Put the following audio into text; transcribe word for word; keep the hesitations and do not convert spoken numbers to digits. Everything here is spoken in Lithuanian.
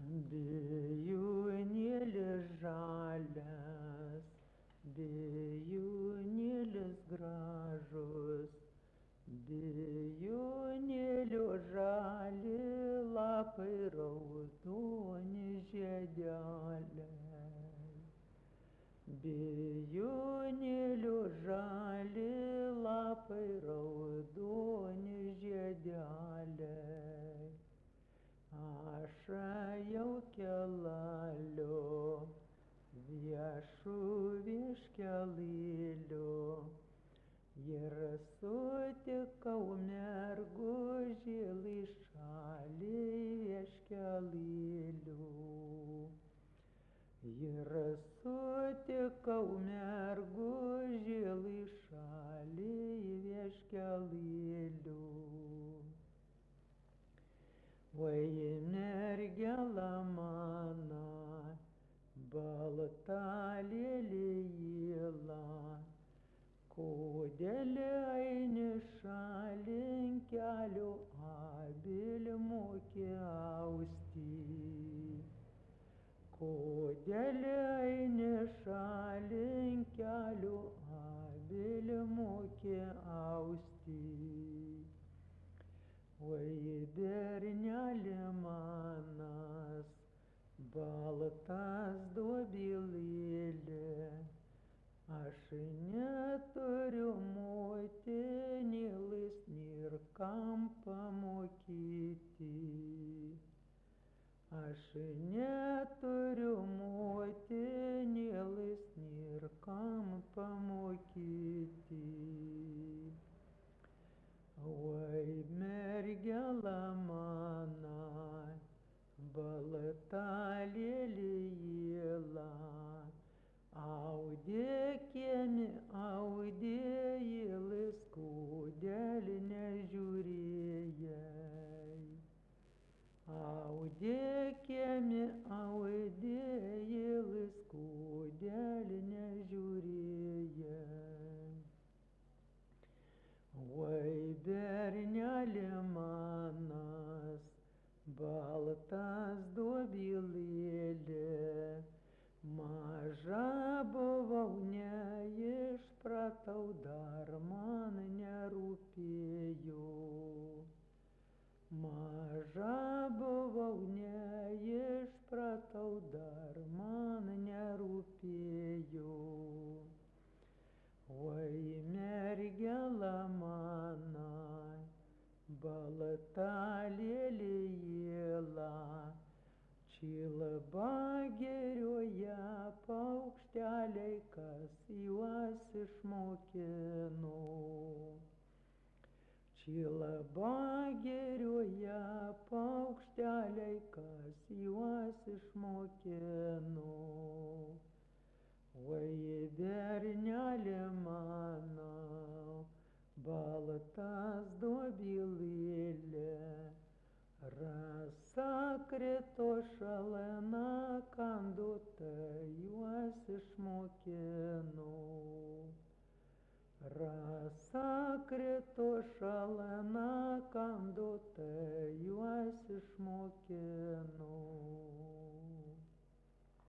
Bijūnėlis žalias, bijūnėlis gražus, bijūnėlio žali lapai raudoni žiedeliai. Bijūnėlio žali lapai raudoni žiedeliai. Aš ėjau kelaliu, viešu vieškelėliu, ir sutikau mergužį šalį vieškelėliu. Ir sutikau mergužį šalį vieškelėliu. Oi, mergela mana, balta lėlė, kodėl eini šalin kelio abilį moki austi? Kodėl eini šalin kelio abilį moki austi? Oi, berneli manas, baltas dobilėlė, aš neturiu motinėlis nėr kam pamokyti. Aš neturiu motinėlis nėr kam pamokyti. Oi, mergela mana, balta lėlė, audėkėmi audėjilis, kodėl nežiūrėjai? Audėkėmi audėjilis, kodėl nežiūrėjai? Oi, berneli manas, baltas dobilėlė, maža buvau, neišpratau, dar man nerūpėjo. Maža buvau, neišpratau, dar man nerūpėjo. Oi, mergela mana, balta lėlė, čilba gerioje paukšteliai, kas juos išmokino. Čilba gerioje paukšteliai, kas juos išmokino. Oi, berneli mano, baltas dobilėlė, rasa krito šalna kanduta, juos išmokino. Rasa krito šalna kanduta, juos išmokino.